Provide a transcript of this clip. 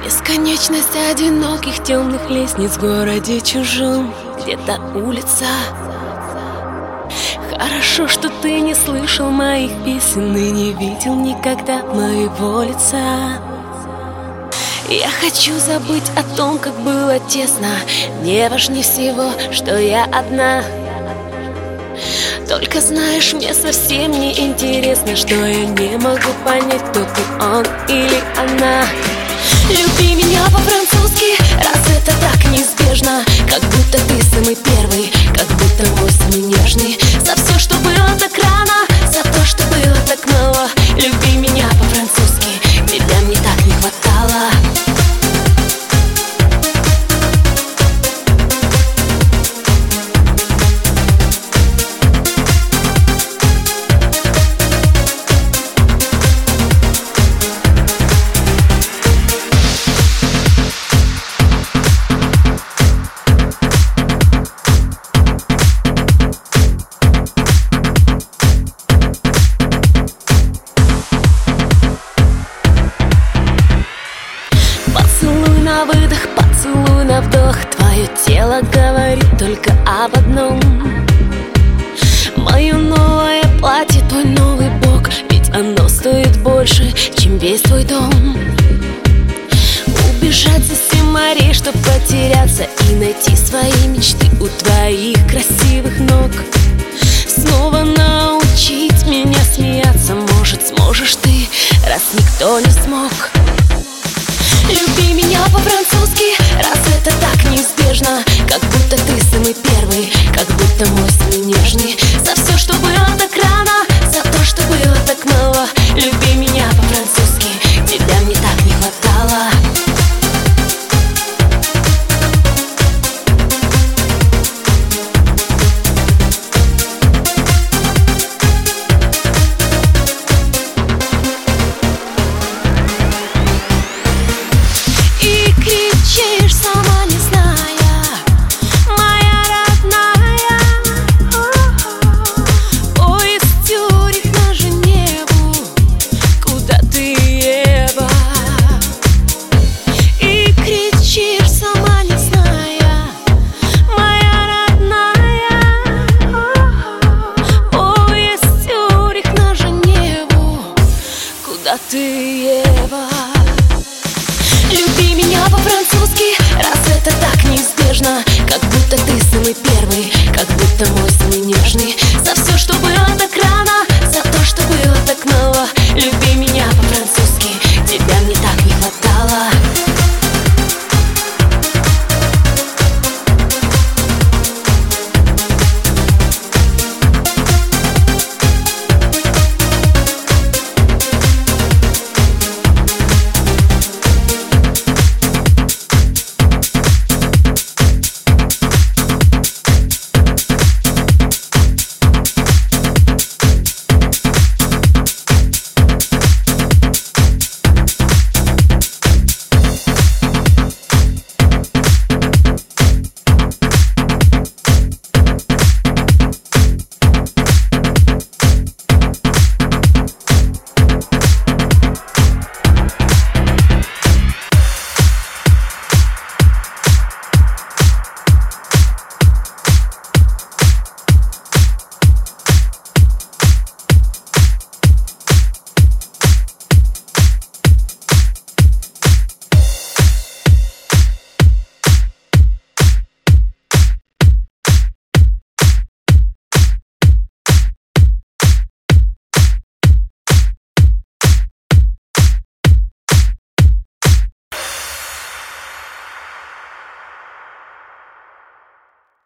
Бесконечность одиноких темных лестниц в городе чужом, где-то улица. Хорошо, что ты не слышал моих песен и не видел никогда моего лица. Я хочу забыть о том, как было тесно. Мне важнее всего, что я одна. Только знаешь, мне совсем не интересно, что я не могу понять, кто ты, он или она. Люби меня по-французски, раз это так неизбежно. Как будто ты самый первый, как будто мой самый нежный. За все, что было так рано, за то, что было так мало. Люби меня по-французски, тебя мне так не хватало. Поцелуй на выдох, поцелуй на вдох. Твое тело говорит только об одном. Мое новое платье, твой новый бок, ведь оно стоит больше, чем весь твой дом. Убежать за 7 морей, чтоб потеряться и найти свои мечты у твоих красивых ног. Снова научить меня смеяться, может, сможешь ты, раз никто не смог. Люби меня по-французски, раз это так неизбежно. Как будто ты самый первый, как будто мой самый нежный. За все, что было так рано, за то, что было так мало. Люби меня по-французски, тебя мне так не хватало. Сама не зная, моя родная. Поезд Цюрих на Женеву, куда ты, Ева? И кричишь, сама не зная, моя родная. Поезд Цюрих на Женеву, куда ты, Ева? Люби меня по-французски, раз это так неизбежно. Как будто ты самый первый, как будто мой самый нежный. За все, что было так рано, за то, что было так мало. Люби меня